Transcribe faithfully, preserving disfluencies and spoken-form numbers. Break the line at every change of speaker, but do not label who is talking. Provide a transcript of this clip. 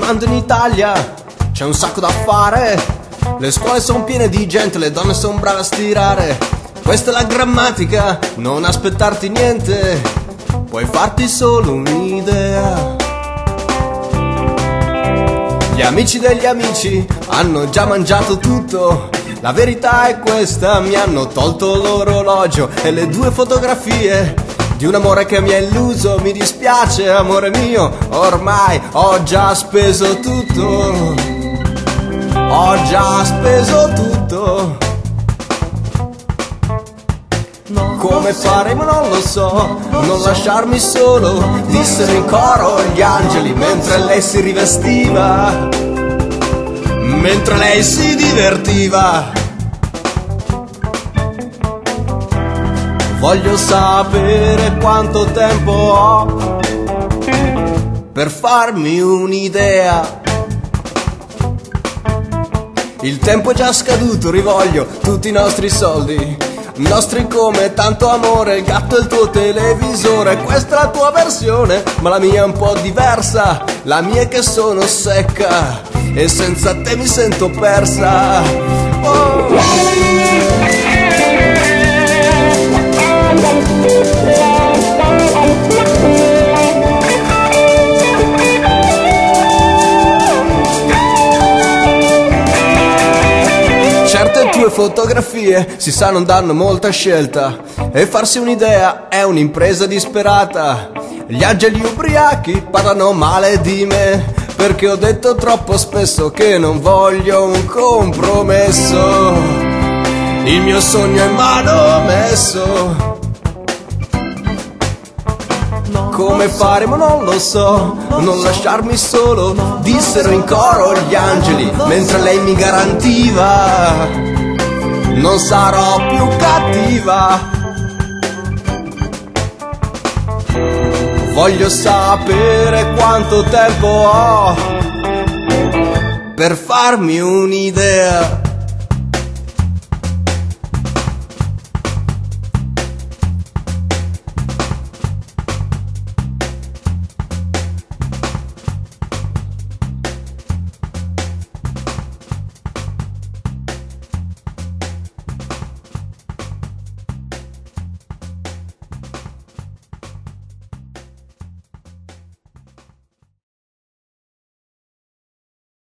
tremando in Italia, c'è un sacco da fare. Le scuole sono piene di gente, le donne sono brave a stirare. Questa è la grammatica, non aspettarti niente, puoi farti solo un'idea. Gli amici degli amici hanno già mangiato tutto. La verità è questa, mi hanno tolto l'orologio e le due fotografie di un amore che mi ha illuso. Mi dispiace, amore mio, ormai ho già speso tutto. Ho già speso tutto. Come fare ma non lo so, non lasciarmi solo, dissero in coro gli angeli mentre lei si rivestiva, mentre lei si divertiva. Voglio sapere quanto tempo ho per farmi un'idea. Il tempo è già scaduto, rivoglio tutti i nostri soldi, nostri come tanto amore, il gatto e il tuo televisore. Questa è la tua versione, ma la mia è un po' diversa. La mia è che sono secca e senza te mi sento persa. Oh. Certe tue fotografie si sa non danno molta scelta e farsi un'idea è un'impresa disperata. Gli angeli ubriachi parlano male di me perché ho detto troppo spesso che non voglio un compromesso. Il mio sogno è manomesso. Come fare ma non lo so, non lasciarmi solo, dissero in coro gli angeli mentre lei mi garantiva non sarò più cattiva. Voglio sapere quanto tempo ho per farmi un'idea.